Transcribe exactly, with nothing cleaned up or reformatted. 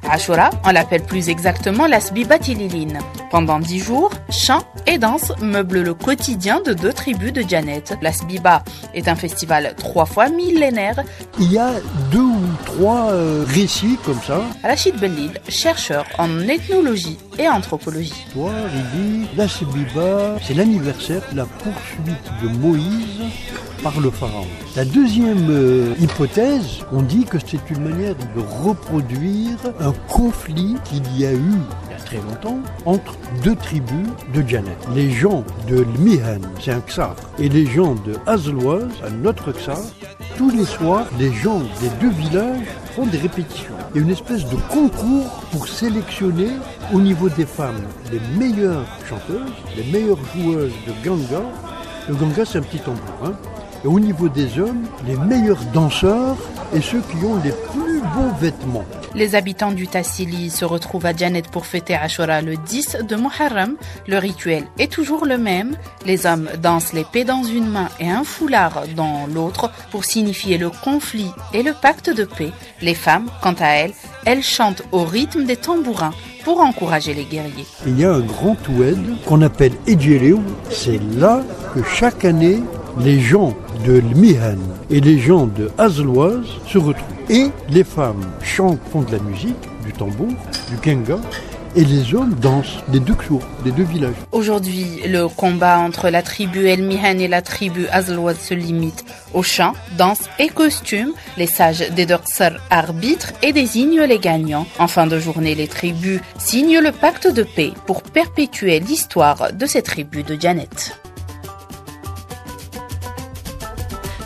Ashura, on l'appelle plus exactement la Sbiba Tililin. Pendant dix jours, chants et danses meublent le quotidien de deux tribus de Djanet. La Sbiba est un festival trois fois millénaire. Il y a deux ou trois euh, récits comme ça. Rachid Bellil, chercheur en ethnologie et anthropologie. Toi, il dit, la Sbiba, c'est l'anniversaire de la poursuite de Moïse par le pharaon. La deuxième euh, hypothèse, on dit que c'est une manière de reproduire un conflit qu'il y a eu il y a très longtemps entre deux tribus de Djanet. Les gens de Mihan, c'est un Ksar, et les gens de Azloaz, un autre Ksar. Tous les soirs, les gens des deux villages font des répétitions. Il y a une espèce de concours pour sélectionner au niveau des femmes les meilleures chanteuses, les meilleures joueuses de ganga. Le ganga, c'est un petit tambourin. Et au niveau des hommes, les meilleurs danseurs et ceux qui ont les plus beaux vêtements. Les habitants du Tassili se retrouvent à Djanet pour fêter Ashura le dix de Muharram. Le rituel est toujours le même. Les hommes dansent l'épée dans une main et un foulard dans l'autre pour signifier le conflit et le pacte de paix. Les femmes, quant à elles, elles chantent au rythme des tambourins pour encourager les guerriers. Il y a un grand oued qu'on appelle Edjeleu. C'est là que chaque année, les gens de Mihan et les gens de Azloaz se retrouvent. Et les femmes chantent, font de la musique, du tambour, du kenga, et les hommes dansent, des deux ksours, des deux villages. Aujourd'hui, le combat entre la tribu El Mihan et la tribu Azloaz se limite aux chants, danses et costumes. Les sages des Dorsar arbitrent et désignent les gagnants. En fin de journée, les tribus signent le pacte de paix pour perpétuer l'histoire de ces tribus de Djanet.